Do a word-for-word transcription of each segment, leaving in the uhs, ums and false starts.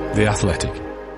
The Athletic.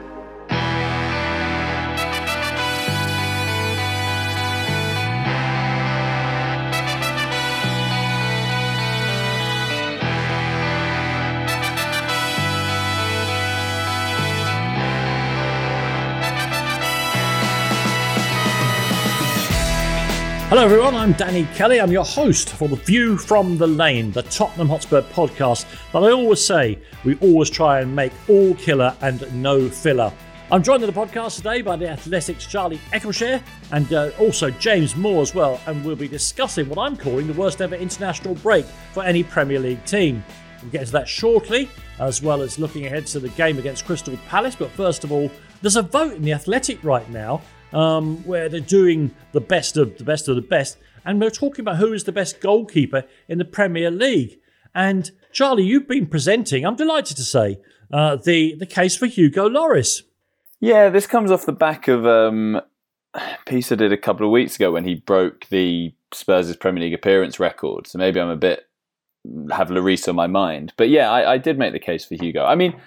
Hello everyone, I'm Danny Kelly. I'm your host for The View from the Lane, the Tottenham Hotspur podcast that I always say we always try and make all killer and no filler. I'm joined on the podcast today by the Athletic's Charlie Eccleshare and uh, also James Moore as well, and we'll be discussing what I'm calling the worst ever international break for any Premier League team. We'll get to that shortly, as well as looking ahead to the game against Crystal Palace. But first of all, there's a vote in the Athletic right now Um, where they're doing the best of the best of the best, and we're talking about who is the best goalkeeper in the Premier League. And Charlie, you've been presenting, I'm delighted to say, uh, the the case for Hugo Lloris. Yeah, this comes off the back of um, a piece I did a couple of weeks ago when he broke the Spurs' Premier League appearance record. So maybe I'm a bit have Lloris on my mind, but yeah, I, I did make the case for Hugo. I mean,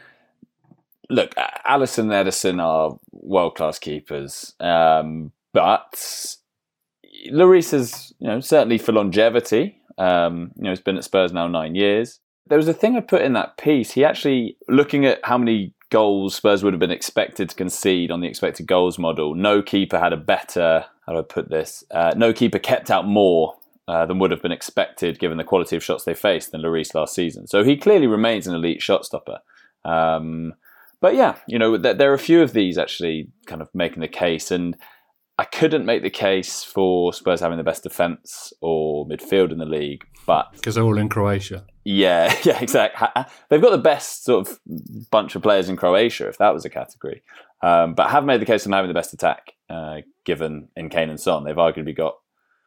look, Alisson and Ederson are world-class keepers, um, but Lloris is, you know, certainly for longevity. Um, you know, he's been at Spurs now nine years. There was a thing I put in that piece. He actually, looking at how many goals Spurs would have been expected to concede on the expected goals model, no keeper had a better, how do I put this? Uh, no keeper kept out more uh, than would have been expected given the quality of shots they faced than Lloris last season. So he clearly remains an elite shot stopper. Um, But yeah, you know, there are a few of these actually kind of making the case, and I couldn't make the case for Spurs having the best defence or midfield in the league, but because they're all in Croatia. Yeah, yeah, exactly. They've got the best sort of bunch of players in Croatia, if that was a category. Um, but I have made the case for having the best attack, uh, given in Kane and Son. They've arguably got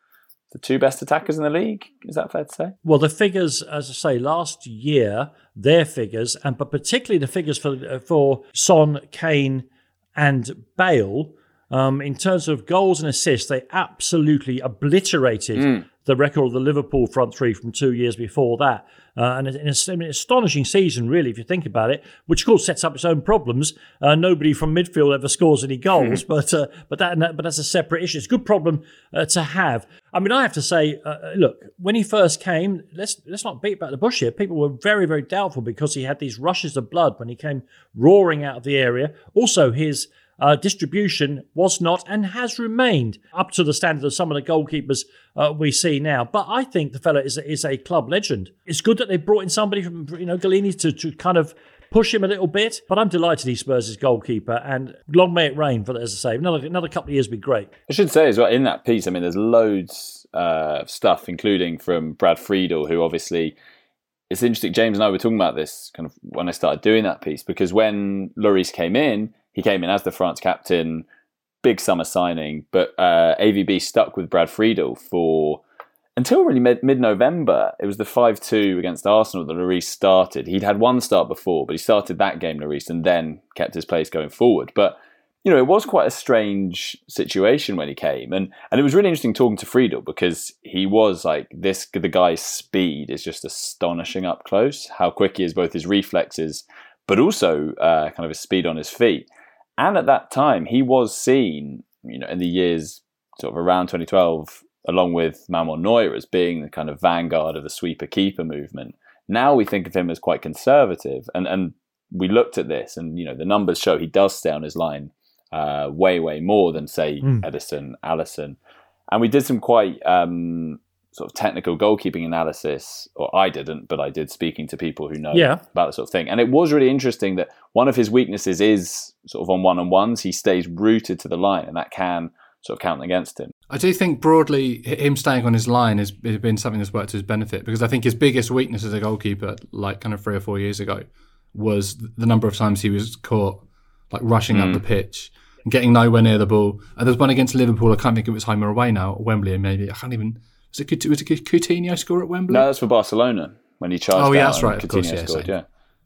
the two best attackers in the league. Is that fair to say? Well, the figures, as I say, last year, their figures, and but particularly the figures for for Son, Kane, and Bale, um, in terms of goals and assists, they absolutely obliterated mm. the record of the Liverpool front three from two years before that. Uh, and in an astonishing season, really, if you think about it, which of course sets up its own problems. Uh, nobody from midfield ever scores any goals, mm. but uh, but that but that's a separate issue. It's a good problem uh, to have. I mean, I have to say, uh, look, when he first came, let's let's not beat about the bush here. People were very, very doubtful because he had these rushes of blood when he came roaring out of the area. Also, his Uh, distribution was not and has remained up to the standard of some of the goalkeepers uh, we see now. But I think the fella is a, is a club legend. It's good that they brought in somebody from, you know, Galini to, to kind of push him a little bit. But I'm delighted he's Spurs' goalkeeper, and long may it rain, for as I say. Another, another couple of years would be great. I should say as well, in that piece, I mean, there's loads uh, of stuff, including from Brad Friedel, who obviously... It's interesting, James and I were talking about this kind of when I started doing that piece, because when Lloris came in, he came in as the France captain, big summer signing, but uh, A V B stuck with Brad Friedel for until really mid- mid-November. It was the five two against Arsenal that Lloris started. He'd had one start before, but he started that game, Lloris, and then kept his place going forward. But, you know, it was quite a strange situation when he came. And and it was really interesting talking to Friedel, because he was like, this, the guy's speed is just astonishing up close, how quick he is, both his reflexes, but also uh, kind of his speed on his feet. And at that time, he was seen, you know, in the years sort of around twenty twelve, along with Manuel Neuer, as being the kind of vanguard of the sweeper-keeper movement. Now we think of him as quite conservative. And, and we looked at this, and, you know, the numbers show he does stay on his line uh, way, way more than, say, mm. Ederson, Alisson. And we did some quite um, sort of technical goalkeeping analysis, or I didn't, but I did, speaking to people who know yeah. about that sort of thing. And it was really interesting that one of his weaknesses is sort of on one-on-ones. He stays rooted to the line, and that can sort of count against him. I do think broadly him staying on his line has been something that's worked to his benefit, because I think his biggest weakness as a goalkeeper, like kind of three or four years ago, was the number of times he was caught like rushing mm. up the pitch and getting nowhere near the ball. And there was one against Liverpool, I can't think if it was home or away now, or Wembley maybe, I can't even... Was it, was it Coutinho score at Wembley? No, that's for Barcelona when he charged. Oh, yeah, out that's right. Coutinho Of course, yeah, scored, so. yeah.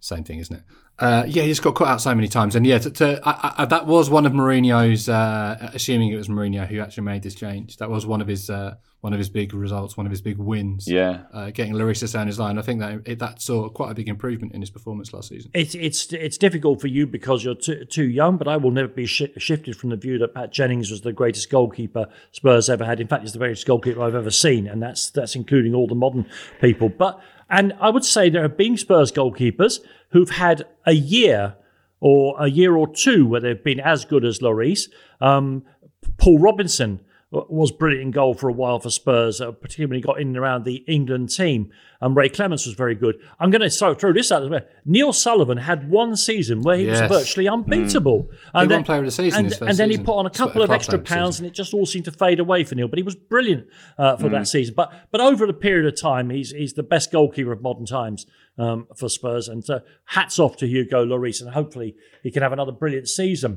Same thing, isn't it? Uh, yeah, he just got caught out so many times. And yeah, to, to, I, I, that was one of Mourinho's, uh, assuming it was Mourinho who actually made this change, that was one of his uh, one of his big results, one of his big wins. Yeah. Uh, getting Lloris to stay on his line. I think that it, that saw quite a big improvement in his performance last season. It's it's it's difficult for you because you're too, too young, but I will never be sh- shifted from the view that Pat Jennings was the greatest goalkeeper Spurs ever had. In fact, he's the greatest goalkeeper I've ever seen, and that's that's including all the modern people. But and I would say there have been Spurs goalkeepers who've had a year or a year or two where they've been as good as Lloris. Um, Paul Robinson was brilliant in goal for a while for Spurs, uh, particularly when he got in and around the England team. And Ray Clemence was very good. I'm going to so, throw this out as well. Neil Sullivan had one season where he Yes. was virtually unbeatable. Mm. And He then, won Player of the Season And, his first and then he season. put on a It's like couple a of club extra player of the pounds season. and it just all seemed to fade away for Neil. But he was brilliant uh, for that season. But but over the period of time, he's he's the best goalkeeper of modern times um, for Spurs. And uh, hats off to Hugo Lloris. And hopefully he can have another brilliant season.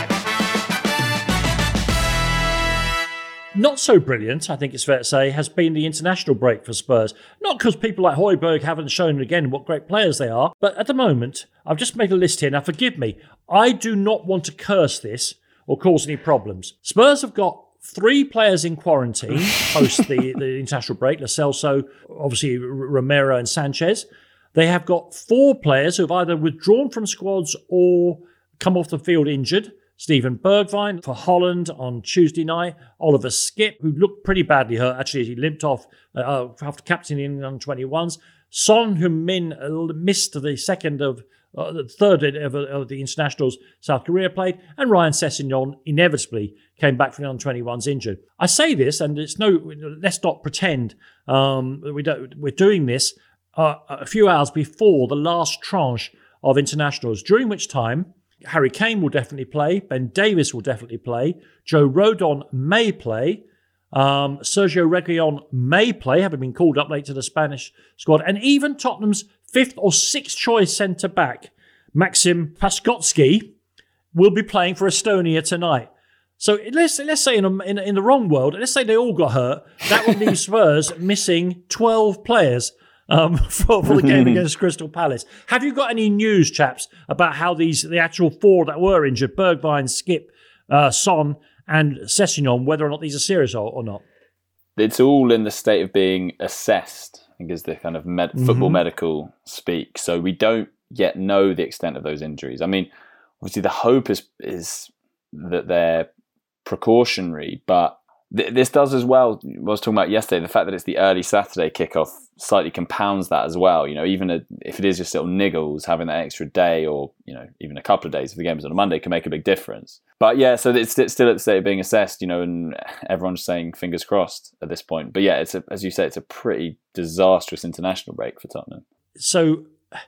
Not so brilliant, I think it's fair to say, has been the international break for Spurs. Not because people like Højbjerg haven't shown again what great players they are, but at the moment, I've just made a list here. Now, forgive me, I do not want to curse this or cause any problems. Spurs have got three players in quarantine post the, the international break, Lo Celso, obviously R- Romero and Sanchez. They have got four players who have either withdrawn from squads or come off the field injured. Steven Bergwijn for Holland on Tuesday night. Oliver Skipp, who looked pretty badly hurt, actually, he limped off uh, after captaining the under twenty-ones. Son Heung-min uh, missed the second of, uh, the third of, of the internationals South Korea played, and Ryan Sessegnon inevitably came back from the under twenty-ones injured. I say this, and it's no, let's not pretend um, that we don't, we're doing this uh, a few hours before the last tranche of internationals, during which time Harry Kane will definitely play. Ben Davies will definitely play. Joe Rodon may play. Um, Sergio Reguilon may play, having been called up late to the Spanish squad. And even Tottenham's fifth or sixth choice centre-back, Maxim Paskotsky, will be playing for Estonia tonight. So let's let's say in, a, in, in the wrong world, let's say they all got hurt. That would leave Spurs missing twelve players. Um, for, for the game against Crystal Palace. Have you got any news, chaps, about how these the actual four that were injured, Bergwijn, Skipp, uh, Son and Sessegnon, whether or not these are serious or, or not? It's all in the state of being assessed, I think is the kind of med- Mm-hmm. football medical speak. So we don't yet know the extent of those injuries. I mean, obviously the hope is, is that they're precautionary, but th- this does as well, I was talking about yesterday, the fact that it's the early Saturday kickoff slightly compounds that as well. You know, even a, if it is just little niggles, having that extra day or, you know, even a couple of days if the game is on a Monday can make a big difference. But yeah, so it's still at the state of being assessed, you know, and everyone's saying fingers crossed at this point. But yeah, it's a, as you say, it's a pretty disastrous international break for Tottenham. So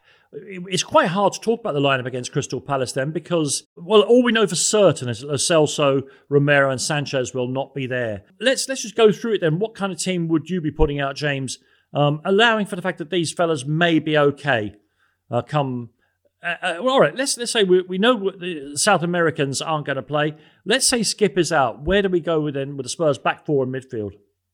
it's quite hard to talk about the lineup against Crystal Palace then because, well, all we know for certain is that Lo Celso, Romero and Sanchez will not be there. Let's let's just go through it then. What kind of team would you be putting out, James, um, allowing for the fact that these fellas may be okay uh, come... Uh, uh, well, all right, let's let's say we, we know the South Americans aren't going to play. Let's say Skipp is out. Where do we go with then with the Spurs back four in midfield?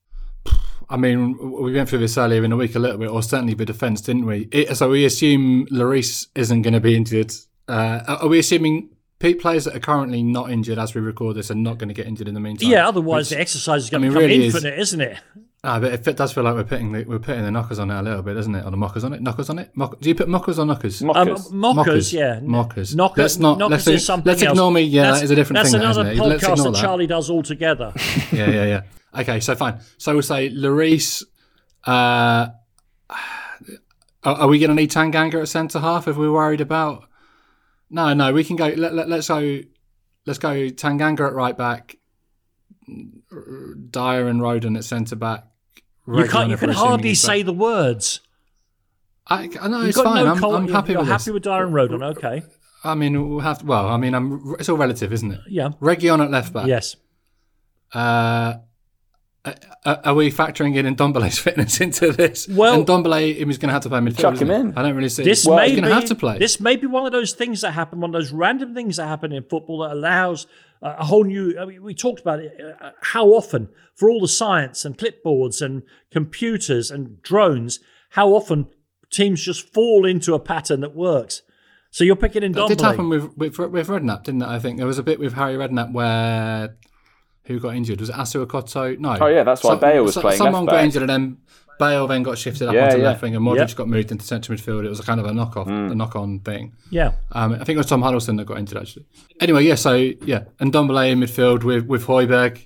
I mean, we went through this earlier in the week a little bit, or certainly the defence, didn't we? It, so we assume Lloris isn't going to be injured. Uh, are we assuming players that are currently not injured as we record this are not going to get injured in the meantime? Yeah, otherwise Which, the exercise is going I mean, to become really infinite, is, isn't it? Ah, but it does feel like we're putting the, we're putting the knockers on it a little bit, doesn't it? Or the mockers on it? Knockers on it? Mock, do you put mockers or knockers? Mockers. Um, mockers, Mockers, yeah. mockers. Knockers, Let's not- knockers let's- is something let's ignore else. me. Yeah, that's, that is a different that's thing, that, another isn't it? Let's podcast ignore that that. Charlie does altogether. yeah, yeah, yeah. Okay, so fine. So we'll say Lloris. Uh, are, are we going to need Tanganga at centre half if we're worried about? No, no. We can go. Let, let, let's go. Let's go. Tanganga at right back. Dyer and Rodon at centre back. You can't. You if can we're assuming hardly he's say back. the words. I, I know You've it's got fine. no I'm, col- I'm you're- happy you're with happy this. with Dyer and Rodon. Okay. I mean, we'll have. Well, I mean, I'm. It's all relative, isn't it? Yeah. Reguilon at left back. Yes. Uh, are, are we factoring in Ndombele's fitness into this? Well- and Ndombele is going to have to play midfield. Chuck isn't him he? in. I don't really see. This well, may he's going be, to have to play. This may be one of those things that happen, one of those random things that happen in football that allows uh, a whole new. I mean, we talked about it. Uh, how often, for all the science and clipboards and computers and drones, how often teams just fall into a pattern that works. So you're picking in Ndombele. That did happen with, with with Redknapp, didn't it? I think there was a bit with Harry Redknapp where who got injured? Was it Asu Akoto? No. Oh yeah, that's why so, Bale was so, playing Someone left got back. injured and then Bale then got shifted up yeah, onto yeah. left wing and Modric yep. got moved into central midfield. It was a kind of a knock off, mm. a knock on thing. Yeah. Um, I think it was Tom Huddleston that got injured actually. Anyway, yeah. So yeah, and Ndombele in midfield with with Højbjerg.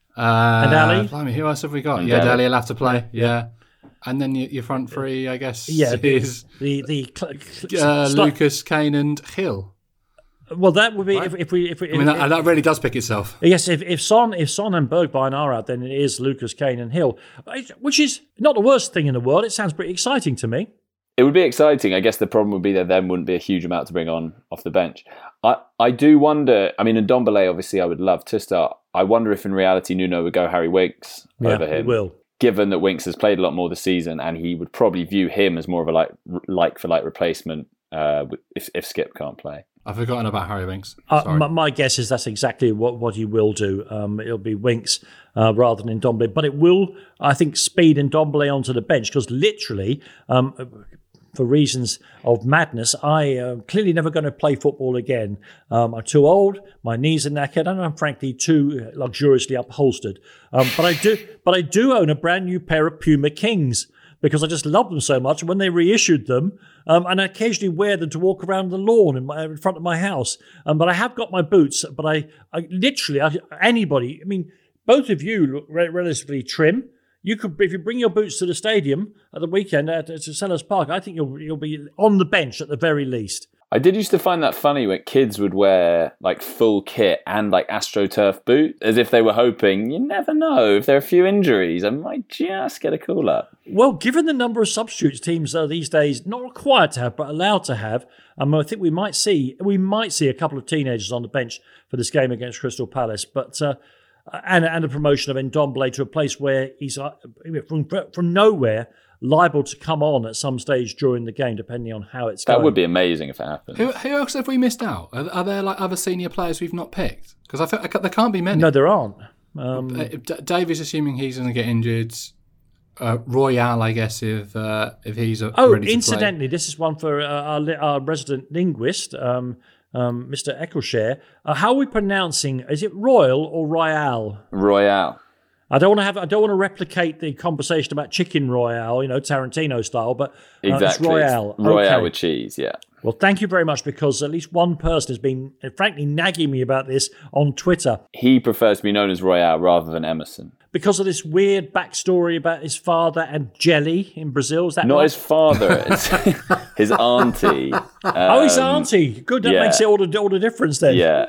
Uh, and Ali. Blimey, who else have we got? And yeah, Dele. Dele will have to play. Yeah. yeah. And then your, your front three, I guess, yeah, is the the cl- cl- uh, st- Lucas, Kane, and Hill. Well, that would be right? if, if we if we. I mean, if, that, that really does pick itself. Yes, if if Son if Son and Bergwijn are out, then it is Lucas, Kane, and Hill, which is not the worst thing in the world. It sounds pretty exciting to me. It would be exciting. I guess the problem would be that then wouldn't be a huge amount to bring on off the bench. I, I do wonder, I mean, in Ndombele, obviously, I would love to start. I wonder if in reality Nuno would go Harry Winks yeah, over him. He will. Given that Winks has played a lot more this season and he would probably view him as more of a like like for like replacement uh, if, if Skip can't play. I've forgotten about Harry Winks. Uh, my, my guess is that's exactly what, what he will do. Um, it'll be Winks uh, rather than Ndombele. But it will, I think, speed Ndombele onto the bench because literally, um, for reasons of madness, I am clearly never going to play football again. Um, I'm too old, my knees are knackered, and I'm frankly too luxuriously upholstered. Um, but I do, but I do own a brand new pair of Puma Kings because I just love them so much. When they reissued them, um, and I occasionally wear them to walk around the lawn in, my, in front of my house. Um, but I have got my boots. But I, I literally, I, anybody, I mean, both of you look re- relatively trim. You could, if you bring your boots to the stadium at the weekend at, at Sellers Park, I think you'll you'll be on the bench at the very least. I did used to find that funny when kids would wear like full kit and like AstroTurf boot, as if they were hoping, you never know, if there are a few injuries, I might just get a call up. Well, given the number of substitutes teams are these days not required to have, but allowed to have, um, I think we might see we might see a couple of teenagers on the bench for this game against Crystal Palace. But uh, and and a promotion of Ndombele to a place where he's uh, from from nowhere liable to come on at some stage during the game, depending on how it's that going. That would be amazing if it happened. Who, who else have we missed out? Are, are there like other senior players we've not picked? Because I feel like there can't be many. No, there aren't. Um, uh, D- Davies, assuming he's going to get injured. Uh, Royale, I guess, if uh, if he's uh, oh, ready to incidentally, play. this is one for uh, our, our resident linguist, um, um, Mister Eccleshare. Uh, how are we pronouncing? Is it Royal or Royale? Royale. I don't want to have. I don't want to replicate the conversation about chicken Royale, you know, Tarantino style, but uh, exactly. it's Royale. It's Royale okay. with cheese, yeah. Well, thank you very much, because at least one person has been, uh, frankly, nagging me about this on Twitter. He prefers to be known as Royale rather than Emerson. Because of this weird backstory about his father and jelly in Brazil. Is that Not right? his father, it's his auntie. Um, oh, his auntie. Good, that yeah. makes it all the, all the difference then. Yeah.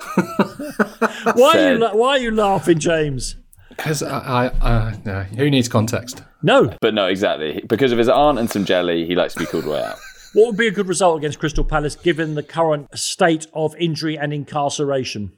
why, Said, are you, why are you laughing, James? Because I, I, uh, no, who needs context? No. But no, exactly. Because of his aunt and some jelly, he likes to be called Royale. What would be a good result against Crystal Palace given the current state of injury and incarceration?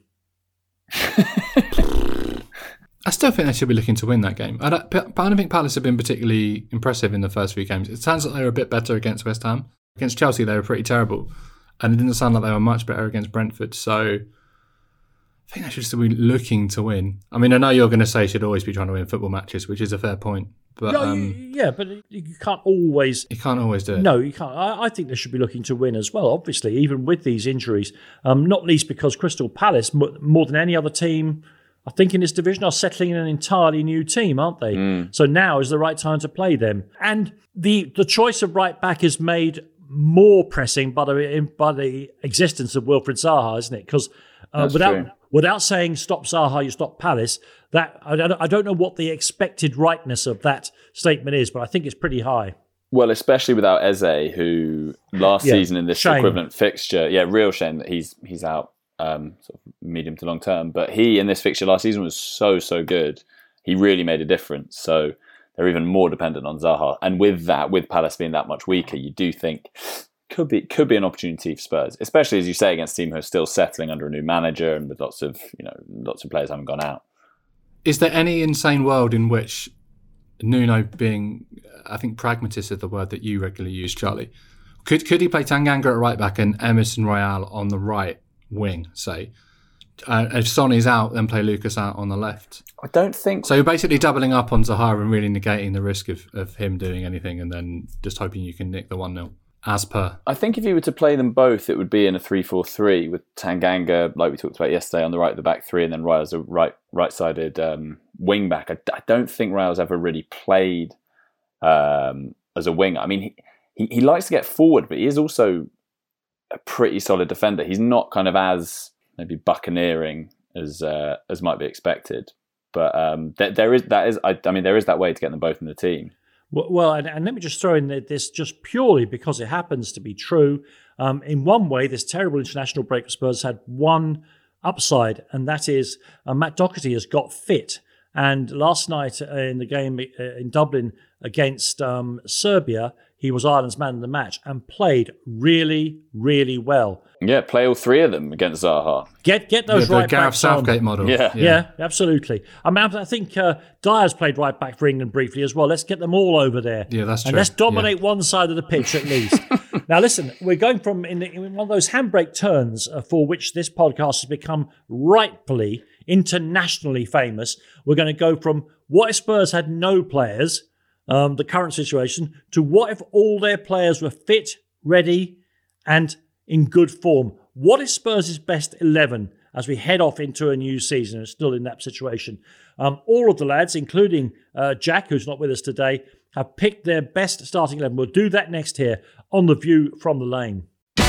I still think they should be looking to win that game. I don't, but I don't think Palace have been particularly impressive in the first few games. It sounds like they were a bit better against West Ham. Against Chelsea, they were pretty terrible. And it didn't sound like they were much better against Brentford. So I think they should still be looking to win. I mean, I know you're going to say you should always be trying to win football matches, which is a fair point. But yeah, um, yeah, but you can't always. You can't always do it. No, you can't. I, I think they should be looking to win as well, obviously, even with these injuries. Um, not least because Crystal Palace, more than any other team, I think in this division, are settling in an entirely new team, aren't they? Mm. So now is the right time to play them. And the the choice of right back is made more pressing by the by the existence of Wilfried Zaha, isn't it? Because uh, without true. without saying stop Zaha, you stop Palace. That I don't, I don't know what the expected rightness of that statement is, but I think it's pretty high. Well, especially without Eze, who last Yeah, season in this shame. equivalent fixture, yeah, real shame that he's he's out, um, sort of medium to long term. But he in this fixture last season was so so good. He really made a difference. So they're even more dependent on Zaha. And with that, with Palace being that much weaker, you do think could be could be an opportunity for Spurs, especially as you say against a team who are still settling under a new manager and with lots of you know lots of players haven't gone out. Is there any insane world in which Nuno, being, I think pragmatist is the word that you regularly use, Charlie, could could he play Tanganga at right back and Emerson Royale on the right wing, say, Uh, if Sonny's out, then play Lucas out on the left. I don't think so. You're basically doubling up on Zaha and really negating the risk of, of him doing anything, and then just hoping you can nick the one nil. As per. I think if you were to play them both, it would be in a three four three with Tanganga, like we talked about yesterday, on the right of the back three, and then Rayo as a right right-sided um, wing back. I, I don't think Rayo's ever really played um, as a winger. I mean, he, he he likes to get forward, but he is also a pretty solid defender. He's not kind of as maybe buccaneering as uh, as might be expected, but um, th- there is that is I, I mean there is that way to get them both in the team. Well, and, and let me just throw in this just purely because it happens to be true. Um, in one way, this terrible international break for Spurs had one upside, and that is uh, Matt Doherty has got fit. And last night uh, in the game uh, in Dublin against um, Serbia, he was Ireland's man of the match and played really, really well. Yeah, play all three of them against Zaha. Get get those yeah, right the Gareth backs Southgate on. model. Yeah. yeah, yeah, absolutely. I mean, I think uh, Dyer's played right back for England briefly as well. Let's get them all over there. Yeah, that's true. And let's dominate yeah. one side of the pitch at least. Now, listen, we're going from in, in one of those handbrake turns uh, for which this podcast has become rightfully internationally famous. We're going to go from what if Spurs had no players, um, the current situation, to what if all their players were fit, ready, and in good form. What is Spurs' best eleven as we head off into a new season and still in that situation? Um, all of the lads, including uh, Jack, who's not with us today, have picked their best starting eleven. We'll do that next here on The View from the Lane.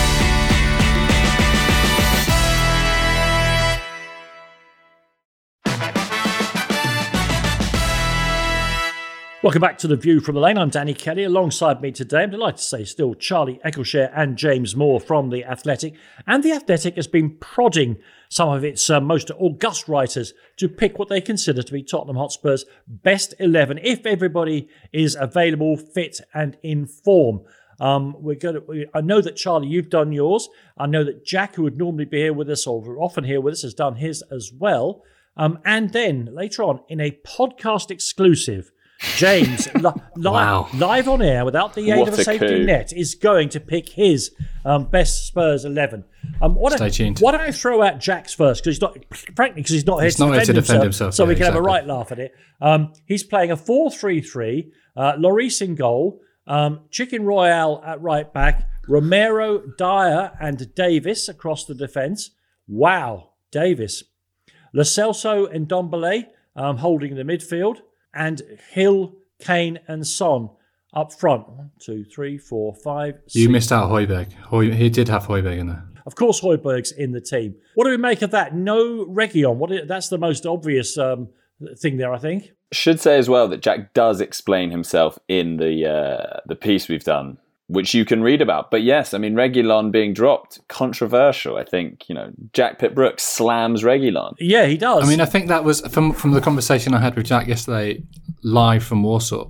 Welcome back to The View from the Lane. I'm Danny Kelly. Alongside me today, I'm delighted to say still Charlie Eccleshare and James Moore from The Athletic. And The Athletic has been prodding some of its uh, most august writers to pick what they consider to be Tottenham Hotspur's best eleven, if everybody is available, fit and in form. Um, we're going to, I know that, Charlie, you've done yours. I know that Jack, who would normally be here with us or often here with us, has done his as well. Um, and then later on, in a podcast exclusive, James, li- li- Wow. live on air without the aid What of a, a safety coup. net, is going to pick his um, best Spurs eleven. Um, why Stay don't, tuned. Why don't I throw out Jack's first? Because he's not, frankly, because he's not here, He's to, not defend here to defend himself, himself, so yeah, we can have a exactly. right laugh at it. Um, he's playing a four three three, uh, Lloris in goal, um, Chicken Royale at right back, Romero, Dyer, and Davis across the defence. Wow, Davis. Lo Celso and Ndombele um, holding the midfield, and Hill, Kane and Son up front. One, two, three, four, five, six. You missed out Højbjerg. Høj, he did have Højbjerg in there. Of course, Højbjerg's in the team. What do we make of that? No Reguilon. What? Is, that's the most obvious um, thing there, I think. Should say as well that Jack does explain himself in the uh, the piece we've done, which you can read about. But yes, I mean, Reguilon being dropped, controversial. I think, you know, Jack Pitt-Brooks slams Reguilon. Yeah, he does. I mean, I think that was from from the conversation I had with Jack yesterday, live from Warsaw.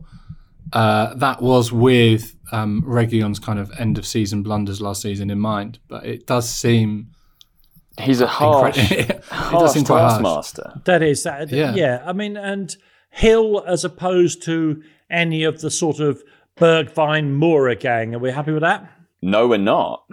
Uh, that was with um, Reguilon's kind of end of season blunders last season in mind, but it does seem He's a harsh, incre- it does harsh seem quite harsh. taskmaster. that is that. Yeah. yeah, I mean, and Hill as opposed to any of the sort of Bergwijn Moura gang. Are we happy with that? No, we're not.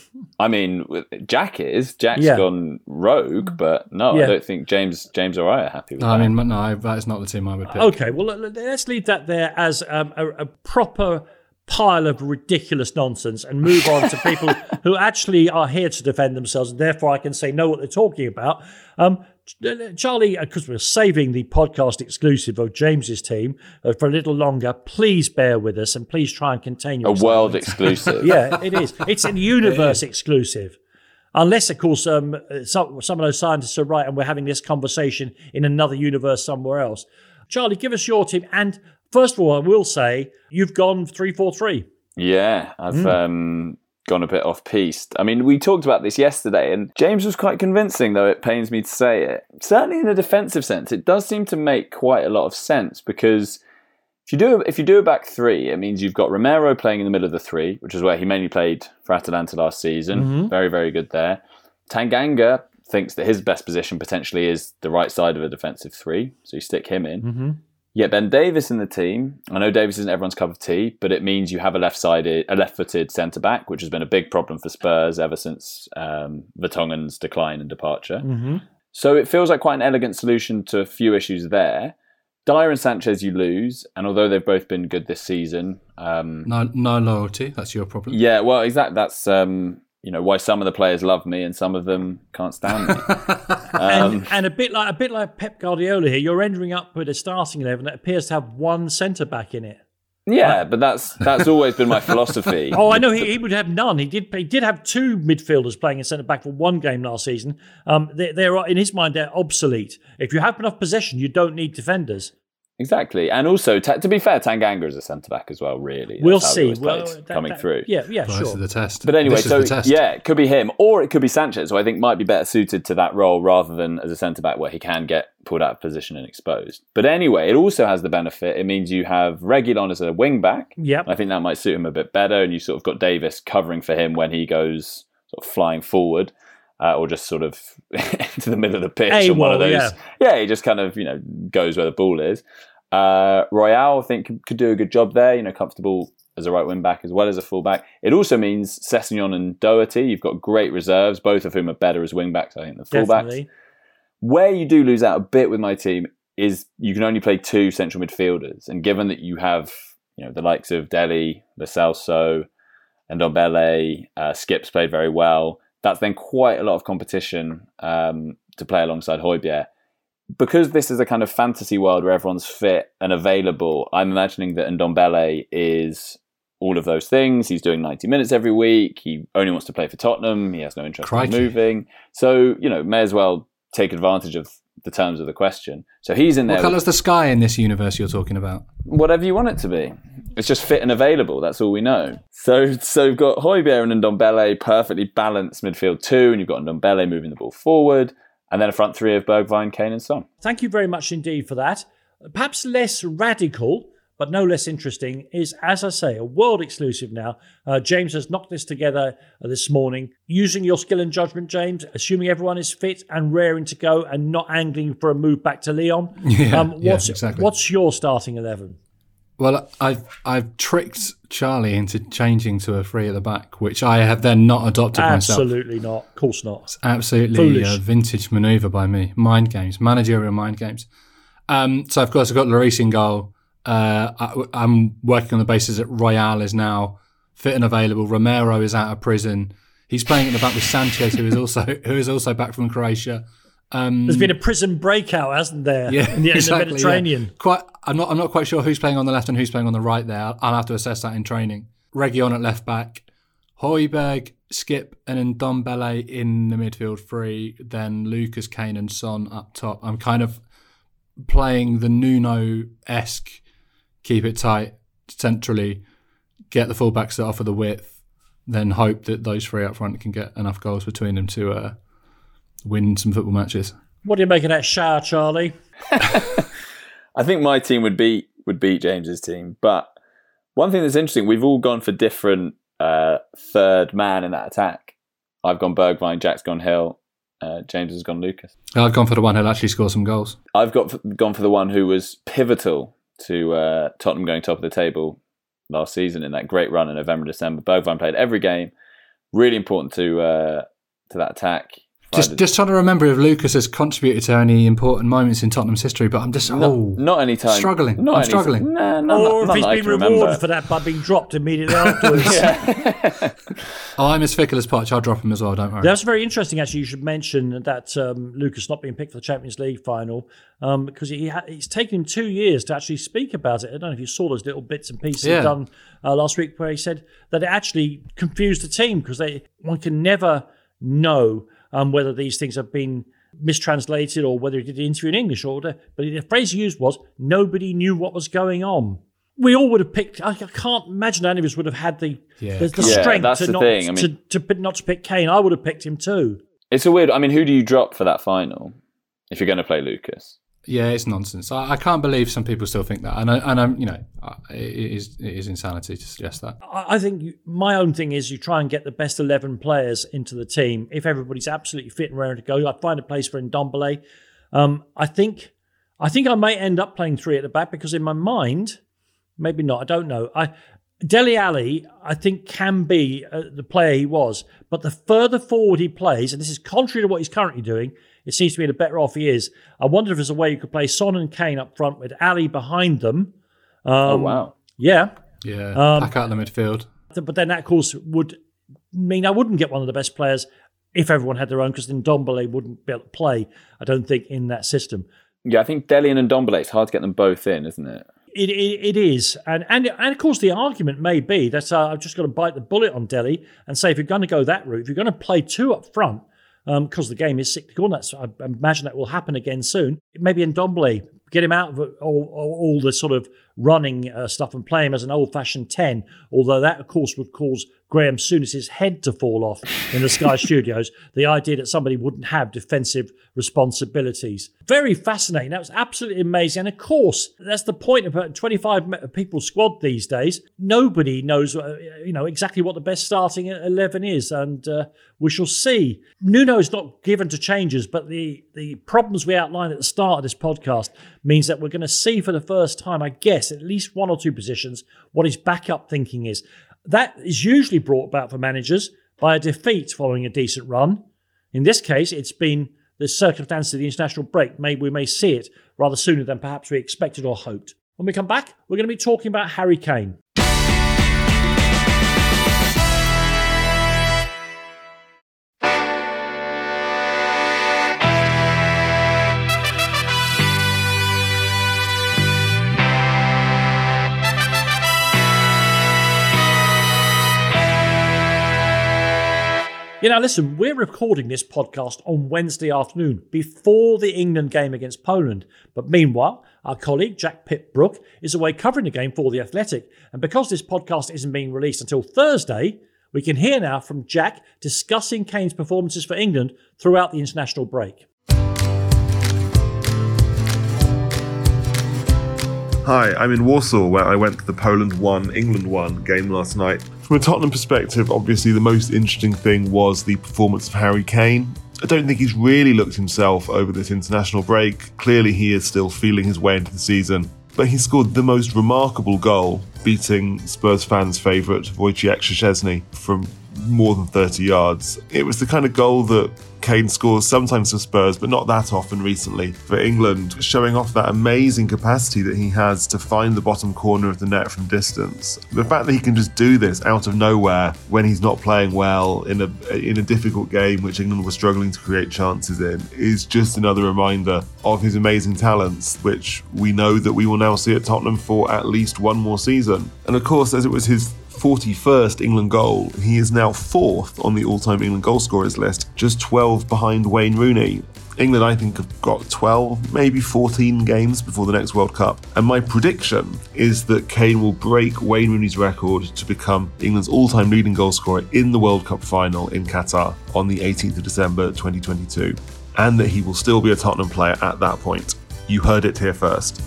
I mean, Jack is. Jack's Yeah. gone rogue, but no, Yeah. I don't think James James or I are happy with I that. mean, no, that is not the team I would pick. Okay, well, let- let's leave that there as um, a, a proper pile of ridiculous nonsense and move on to people who actually are here to defend themselves, and therefore I can say know what they're talking about. Um, Charlie, because we're saving the podcast exclusive of James's team uh, for a little longer, please bear with us and please try and contain A yourself. world exclusive. Yeah, it is. It's a universe exclusive. Unless, of course, um, some, some of those scientists are right and we're having this conversation in another universe somewhere else. Charlie, give us your team. And first of all, I will say you've gone three four three. Yeah, I've Mm. um, gone a bit off-piste. I mean, we talked about this yesterday, and James was quite convincing, though it pains me to say it. Certainly in a defensive sense, it does seem to make quite a lot of sense, because if you do if you do a back three, it means you've got Romero playing in the middle of the three, which is where he mainly played for Atalanta last season. Mhm. Very, very good there. Tanganga thinks that his best position potentially is the right side of a defensive three, so you stick him in. Mm-hmm. Yeah, Ben Davies in the team. I know Davies isn't everyone's cup of tea, but it means you have a left-sided, a left-footed centre-back, which has been a big problem for Spurs ever since um, Vertonghen's decline and departure. Mm-hmm. So it feels like quite an elegant solution to a few issues there. Dyer and Sanchez you lose, and although they've both been good this season... Um, no no loyalty, that's your problem. Yeah, well, exactly. That's um, you know why some of the players love me and some of them can't stand me. um, and, and a bit like a bit like Pep Guardiola here, you're ending up with a starting eleven that appears to have one centre-back in it. Yeah, but that's that's always been my philosophy. Oh, I know he, he would have none. He did he did have two midfielders playing in centre back for one game last season. Um, they, they're in his mind they're obsolete. If you have enough possession, you don't need defenders. Exactly, and also ta- to be fair, Tanganga is a centre back as well. Really, that's we'll how he see. always Well, plays, that, coming that, through. Yeah, yeah, well, sure. This is the test. But anyway, This is so the test. yeah, it could be him, or it could be Sanchez, who I think might be better suited to that role rather than as a centre back where he can get pulled out of position and exposed. But anyway, it also has the benefit. It means you have Reguilon as a wing back. Yeah, I think that might suit him a bit better, and you sort of got Davis covering for him when he goes sort of flying forward. Uh, or just sort of into the middle of the pitch. A-wall, on one of those. yeah. yeah, he just kind of, you know, goes where the ball is. Uh, Royale, I think, could, could do a good job there, you know, comfortable as a right wing back as well as a full back. It also means Sessegnon and Doherty, you've got great reserves, both of whom are better as wing backs, I think, than full definitely. backs. Where you do lose out a bit with my team is you can only play two central midfielders. And given that you have, you know, the likes of Dele, Lo Celso, and Ndombele, uh, Skip's played very well, that's then quite a lot of competition um, to play alongside Højbjerg. Because this is a kind of fantasy world where everyone's fit and available, I'm imagining that Ndombele is all of those things. He's doing ninety minutes every week. He only wants to play for Tottenham. He has no interest Crikey. in moving. So, you know, may as well take advantage of the terms of the question. So he's in there. What colour's the sky in this universe you're talking about? Whatever you want it to be. It's just fit and available. That's all we know. So so you've got Højbjerg and Ndombele, perfectly balanced midfield two, and you've got Ndombele moving the ball forward, and then a front three of Bergwijn, Kane and Son. Thank you very much indeed for that. Perhaps less radical, but no less interesting, is, as I say, a world exclusive now. Uh, James has knocked this together uh, this morning. Using your skill and judgment, James, assuming everyone is fit and raring to go and not angling for a move back to Lyon. Yeah, um, yeah, what's, exactly. What's your starting eleven? Well, I've I've tricked Charlie into changing to a three at the back, which I have then not adopted myself. Absolutely not. Of course not. It's absolutely Foolish. a vintage manoeuvre by me. Mind games, managerial mind games. Um, so, of course, I've got Lloris in goal. Uh, I, I'm working on the basis that Royale is now fit and available. Romero is out of prison. He's playing at the back with Sanchez, who is also who is also back from Croatia. Um, There's been a prison breakout, hasn't there? Yeah, in the, exactly, in the Mediterranean. Yeah. Quite. I'm not. I'm not quite sure who's playing on the left and who's playing on the right there. I'll, I'll have to assess that in training. Reguilon at left back, Højbjerg, Skip, and Ndombele in the midfield three. Then Lucas, Kane, and Son up top. I'm kind of playing the Nuno-esque, keep it tight centrally, get the fullbacks that offer the width, then hope that those three up front can get enough goals between them to uh, win some football matches. What do you make of that shower, Charlie? I think my team would beat would beat James's team, but one thing that's interesting, we've all gone for different uh, third man in that attack. I've gone Bergwijn, Jack's gone Hill, uh, James has gone Lucas. I've gone for the one who'll actually score some goals. I've got gone for the one who was pivotal to uh, Tottenham going top of the table last season in that great run in November, December. Bergwijn played every game, really important to uh, to that attack. Just, just trying to remember if Lucas has contributed to any important moments in Tottenham's history, but I'm just not, oh, not any time struggling. Not I'm any struggling. Time. Nah, no, or not, if not he's that been rewarded for that by being dropped immediately afterwards. Oh, I'm as fickle as Poch. I'll drop him as well. Don't worry. That's very interesting. Actually, you should mention that um, Lucas not being picked for the Champions League final um, because he ha- it's taken him two years to actually speak about it. I don't know if you saw those little bits and pieces Yeah. done uh, last week where he said that it actually confused the team because they one can never know um, whether these things have been mistranslated or whether he did the interview in English or whatever. But the phrase he used was, nobody knew what was going on. We all would have picked, I can't imagine any of us would have had the, Yeah. the, the Yeah, strength that's to, the not, thing. I mean- to, to not to pick Kane. I would have picked him too. It's a weird. I mean, who do you drop for that final if you're going to play Lucas? Yeah, it's nonsense. I, I can't believe some people still think that, and I, and I'm, you know, it is it is insanity to suggest that. I I think you, my own thing is you try and get the best eleven players into the team. If everybody's absolutely fit and ready to go, I'd find a place for Ndombele. Um, I think I think I may end up playing three at the back because in my mind, maybe not, I don't know. I Dele Alli, I think, can be uh, the player he was. But the further forward he plays, and this is contrary to what he's currently doing, it seems to be the better off he is. I wonder if there's a way you could play Son and Kane up front with Ali behind them. Um, oh, wow. Yeah. Yeah, Um, back out in the midfield. But then that, of course, would mean I wouldn't get one of the best players if everyone had their own, because then Ndombele wouldn't be able to play, I don't think, in that system. Yeah, I think Dele and Ndombele, it's hard to get them both in, isn't it? It, it, it is. And, and and of course, the argument may be that uh, I've just got to bite the bullet on Dele and say if you're going to go that route, if you're going to play two up front, because um, the game is cyclical, and that's, I imagine that will happen again soon, maybe Ndombele, get him out of all, all, all the sort of running uh, stuff and play him as an old-fashioned ten, although that, of course, would cause Graham Souness's head to fall off in the Sky Studios, the idea that somebody wouldn't have defensive responsibilities. Very fascinating. That was absolutely amazing. And, of course, that's the point of a twenty-five people squad these days. Nobody knows uh, you know, exactly what the best starting eleven is, and uh, we shall see. Nuno's not given to changes, but the, the problems we outlined at the start of this podcast means that we're going to see for the first time, I guess, at least one or two positions, what his backup thinking is. That is usually brought about for managers by a defeat following a decent run. In this case, it's been the circumstance of the international break. Maybe we may see it rather sooner than perhaps we expected or hoped. When we come back, we're going to be talking about Harry Kane. You know, listen, we're recording this podcast on Wednesday afternoon before the England game against Poland. But meanwhile, our colleague Jack Pitt-Brooke is away covering the game for The Athletic. And because this podcast isn't being released until Thursday, we can hear now from Jack discussing Kane's performances for England throughout the international break. Hi, I'm in Warsaw, where I went to the Poland one, England one game last night. From a Tottenham perspective, obviously the most interesting thing was the performance of Harry Kane. I don't think he's really looked himself over this international break. Clearly he is still feeling his way into the season. But he scored the most remarkable goal, beating Spurs fans' favourite Wojciech Szczesny from more than thirty yards. It was the kind of goal that Kane scores sometimes for Spurs, but not that often recently for England, showing off that amazing capacity that he has to find the bottom corner of the net from distance. The fact that he can just do this out of nowhere when he's not playing well in a in a difficult game which England was struggling to create chances in is just another reminder of his amazing talents, which we know that we will now see at Tottenham for at least one more season. And of course, as it was his forty-first England goal, he is now fourth on the all-time England goal scorers list, just twelve behind Wayne Rooney. England, I think, have got twelve, maybe fourteen games before the next World Cup. And my prediction is that Kane will break Wayne Rooney's record to become England's all-time leading goal scorer in the World Cup final in Qatar on the eighteenth of December twenty twenty-two. And that he will still be a Tottenham player at that point. You heard it here first.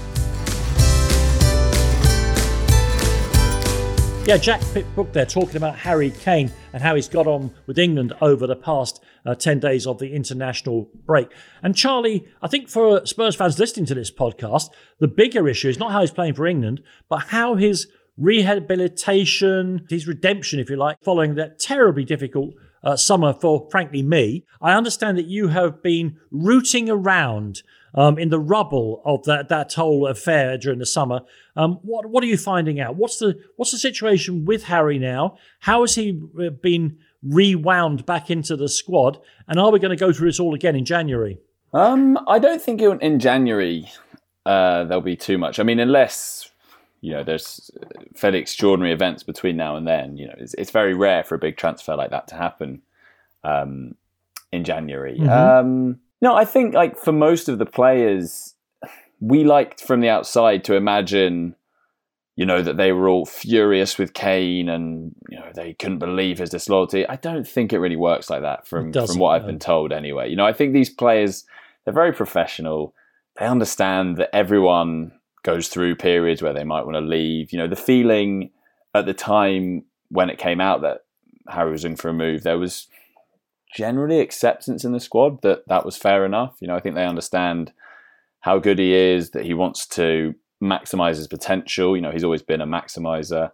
Yeah, Jack Pitt-Brooke there talking about Harry Kane and how he's got on with England over the past uh, ten days of the international break. And Charlie, I think for Spurs fans listening to this podcast, the bigger issue is not how he's playing for England, but how his rehabilitation, his redemption, if you like, following that terribly difficult uh, summer for, frankly, me. I understand that you have been rooting around Um, in the rubble of that, that whole affair during the summer. Um, what what are you finding out? What's the what's the situation with Harry now? How has he been rewound back into the squad? And are we going to go through this all again in January? Um, I don't think in, in January uh, there'll be too much. I mean, unless you know there's fairly extraordinary events between now and then. You know, it's, it's very rare for a big transfer like that to happen um, in January. Mm-hmm. Um, No, I think like for most of the players, we liked from the outside to imagine, you know, that they were all furious with Kane and, you know, they couldn't believe his disloyalty. I don't think it really works like that from, from what I've been told anyway. You know, I think these players, they're very professional. They understand that everyone goes through periods where they might want to leave. You know, the feeling at the time when it came out that Harry was in for a move, there was generally acceptance in the squad that that was fair enough. You know, I think they understand how good he is, that he wants to maximise his potential. You know, he's always been a maximiser.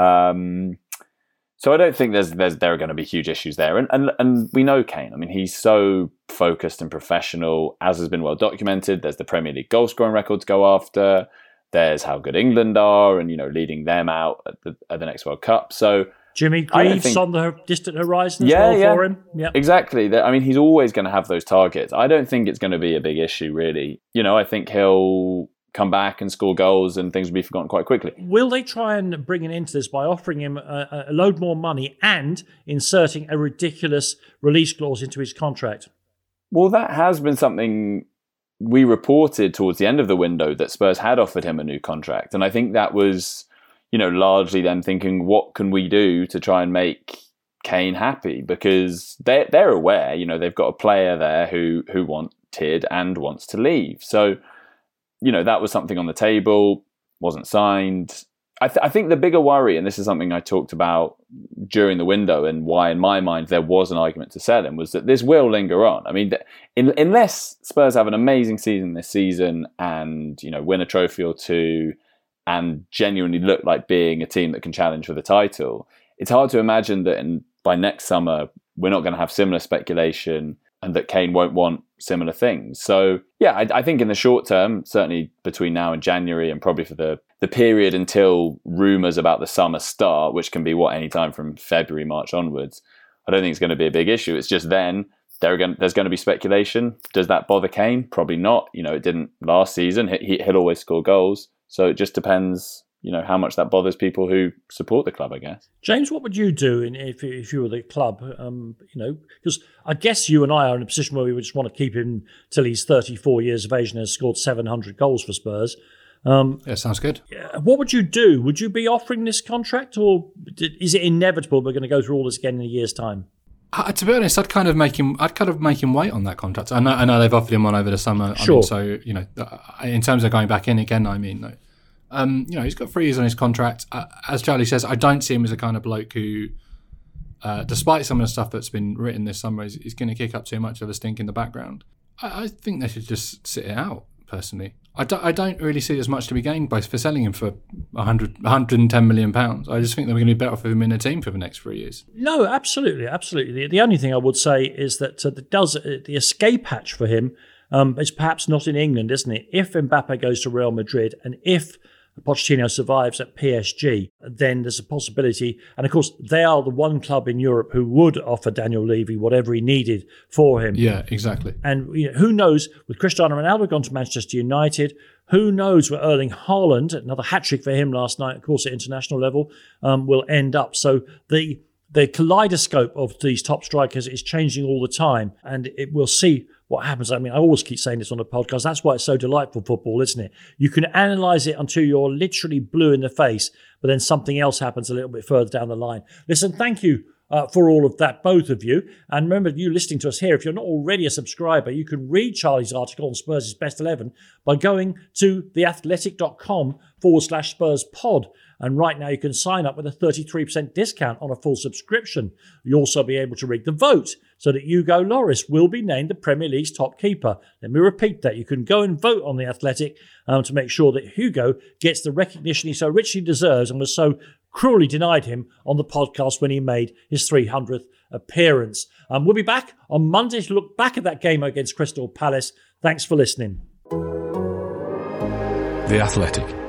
Um, so I don't think there's, there's there are going to be huge issues there. And, and and we know Kane. I mean, he's so focused and professional, as has been well documented. There's the Premier League goal scoring record to go after. There's how good England are, and you know, leading them out at the, at the next World Cup. So Jimmy Greaves think, on the distant horizon as yeah, well yeah, for him. Yeah, exactly. I mean, he's always going to have those targets. I don't think it's going to be a big issue, really. You know, I think he'll come back and score goals and things will be forgotten quite quickly. Will they try and bring an end to this by offering him a, a load more money and inserting a ridiculous release clause into his contract? Well, that has been something we reported towards the end of the window, that Spurs had offered him a new contract. And I think that was, you know, largely them thinking, what can we do to try and make Kane happy? Because they're, they're aware, you know, they've got a player there who, who wanted and wants to leave. So, you know, that was something on the table, wasn't signed. I, th- I think the bigger worry, and this is something I talked about during the window and why in my mind there was an argument to sell him, was that this will linger on. I mean, in, unless Spurs have an amazing season this season and, you know, win a trophy or two and genuinely look like being a team that can challenge for the title, it's hard to imagine that in, by next summer we're not going to have similar speculation and that Kane won't want similar things. So, yeah, I, I think in the short term, certainly between now and January and probably for the, the period until rumours about the summer start, which can be, what, any time from February, March onwards, I don't think it's going to be a big issue. It's just then there are going, there's going to be speculation. Does that bother Kane? Probably not. You know, it didn't last season. He, he'll always score goals. So it just depends, you know, how much that bothers people who support the club, I guess. James, what would you do in, if if you were the club? Um, you know, because I guess you and I are in a position where we would just want to keep him till he's thirty-four years of age and has scored seven hundred goals for Spurs. Um, yeah, sounds good. What would you do? Would you be offering this contract, or is it inevitable we're going to go through all this again in a year's time? Uh, to be honest, I'd kind of make him. I'd kind of make him wait on that contract. I know. I know they've offered him one over the summer. Sure. I mean, so you know, in terms of going back in again, I mean, though. Um, you know, he's got three years on his contract. Uh, as Charlie says, I don't see him as a kind of bloke who, uh, despite some of the stuff that's been written this summer, is, is going to kick up too much of a stink in the background. I, I think they should just sit it out, personally. I, do, I don't really see as much to be gained by for selling him for one hundred, one hundred ten million pounds. I just think they're going to be better off with him in a team for the next three years. No, absolutely, absolutely. The, the only thing I would say is that uh, the, does, uh, the escape hatch for him um, is perhaps not in England, isn't it? If Mbappe goes to Real Madrid and if Pochettino survives at P S G, then there's a possibility. And of course, they are the one club in Europe who would offer Daniel Levy whatever he needed for him. Yeah, exactly. And you know, who knows, with Cristiano Ronaldo gone to Manchester United, who knows where Erling Haaland, another hat-trick for him last night, of course, at international level, um, will end up. So the the kaleidoscope of these top strikers is changing all the time, and it will see what happens. I mean, I always keep saying this on the podcast. That's why it's so delightful, football, isn't it? You can analyse it until you're literally blue in the face, but then something else happens a little bit further down the line. Listen, thank you uh, for all of that, both of you. And remember, you listening to us here, if you're not already a subscriber, you can read Charlie's article on Spurs' Best eleven by going to theathletic.com forward slash Spurs pod. And right now you can sign up with a thirty-three percent discount on a full subscription. You'll also be able to rig the vote so that Hugo Lloris will be named the Premier League's top keeper. Let me repeat that. You can go and vote on The Athletic um, to make sure that Hugo gets the recognition he so richly deserves and was so cruelly denied him on the podcast when he made his three hundredth appearance. Um, we'll be back on Monday to look back at that game against Crystal Palace. Thanks for listening. The Athletic.